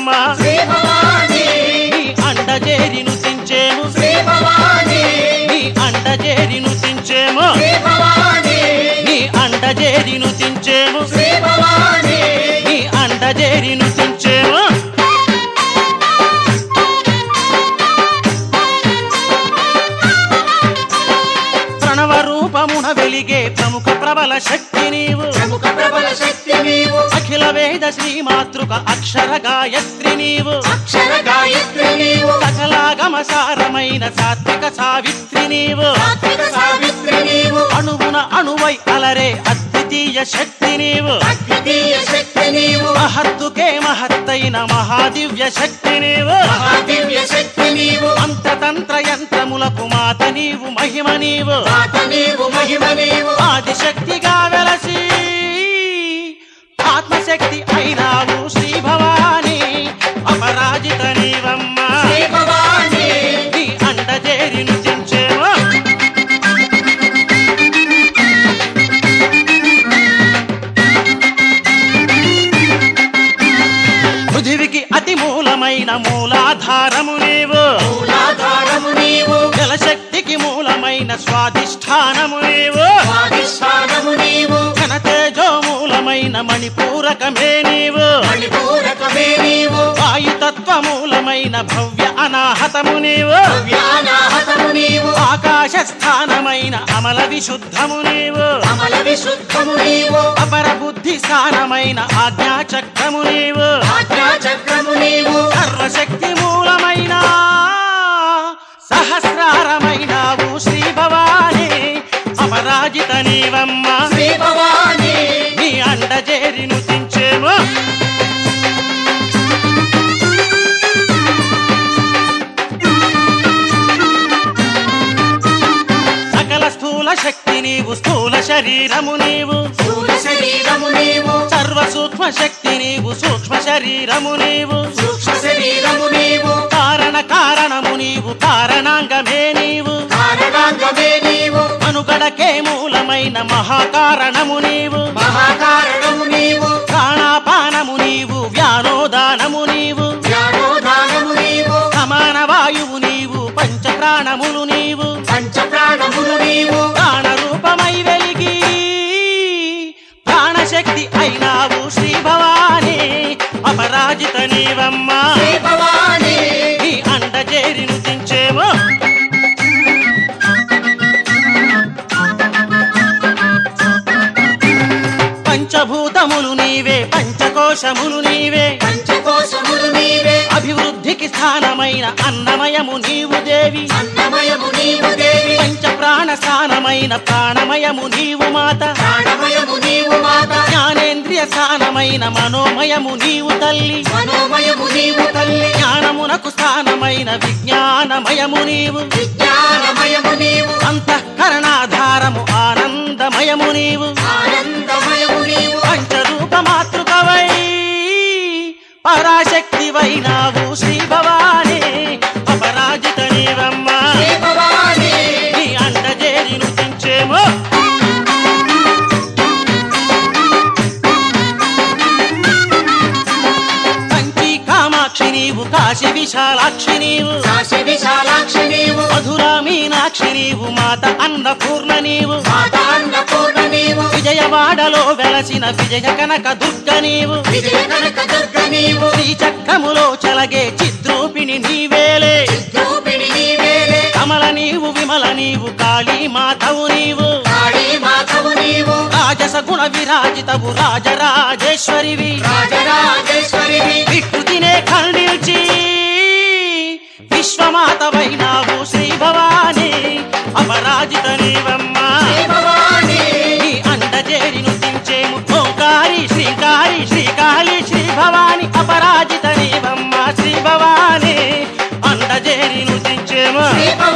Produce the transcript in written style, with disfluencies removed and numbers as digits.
నీవమ్మ నీ అండజేరి నుతించేము నీ అండజేరి నుతించేము నీ అండజేరి నుతించేము నీ అండజేరి నుతించేము ప్రణవ రూపమున వెలిగే ప్రముఖ ప్రబల శక్తి నీవు అఖిల వేద శ్రీమాతృక అక్షర గాయత్రి నీవు సకలాగమ సారమైన సాత్విక సావిత్రి నీవు అణువున అణువై అలరే అద్వితీయ శక్తి నీవు మహత్తుకే మహత్తైన మహాదివ్య శక్తి నీవు అంతతంత్ర యంత్రములకు మాత నీవు మహిమ నీవు ఆదిశక్తిగా వెలసి ఆత్మశక్తి అయినావు శ్రీ భవాని అపరాజిత నీవమ్మ నీ అండజేరి నుతించేము పృథివికి అతి మూలమైన మూలాధారము నీవు జలశక్తికి మూలమైన స్వాధిష్ఠానము నీవు ఘనతేజో మూలమైన మణిపూరకమే నీవు వాయుతత్వ మూలమైన భవ్య అనాహతము నీవు ఆకాశ స్థానమైన అమల విశుద్ధము నీవు అపర బుద్ధి స్థానమైన ఆజ్ఞాచక్రము నీవు సర్వశక్తి మూలమైన సహస్రారమైనావు శ్రీ భవాని అపరాజిత నీవమ్మ నీ అండజేరి నుతించేము సకల స్థూల శక్తి నీవు స్థూల శరీరము నీవు సర్వ సూక్ష్మ శక్తి నీవు సూక్ష్మ శరీరము నీవు కారణ కారణము నీవు కారణాంగమే నీవు మనుగడకే మూలమైన మహాకారణము నీవు ప్రాణాపానము నీవు వ్యానోదానము నీవు సమాన వాయువు నీవు పంచప్రాణములు నీవు ప్రాణరూపమై వెలిగి ప్రాణశక్తి అయినావు శ్రీ భవాని అపరాజిత నీవమ్మ నీ అండజేరి నుతించేము పంచభూతములు నీవే పంచకోశములు నీవే అభివృద్ధికి స్థానమైన అన్నమయము నీవు దేవి పంచ ప్రాణ స్థానమైన ప్రాణమయము నీవు మాత జ్ఞానేంద్రియ స్థానమైన మనోమయము నీవు తల్లి జ్ఞానమునకు స్థానమైన విజ్ఞానమయము నీవు అంతఃకరణాధారము ఆనందమయము నీవు పంచరూప మాతృకవై పరాశక్తి వైనావు శ్రీ భవాని అపరాజిత నీవమ్మ నీ అండజేరి నుతించేము కంచి కామాక్షి నీవు కాశీ విశాలాక్షి నీవు మధురా మీనాక్షి నీవు మాత అన్నపూర్ణ నీవు విజయవాడలో వెలసిన విజయ కనక దుర్గ నీవు శ్రీచక్రములో చలగే చిద్రూపిణి నీవేలే కమల నీవు విమల నీవు కాళీ మాతవు నీవు రాజస గుణ విరాజితవు రాజరాజేశ్వరివి వికృతినే ఖండించి విశ్వమాతవైనావు శ్రీ భవాని అపరాజిత నీవమ్మ నీ అండజేరి నుతించేము ఓంకారి శ్రీకారి శ్రీకాళి శ్రీ భవాని అపరాజిత నీవమ్మ శ్రీ భవాని అండజేరి నుతించేము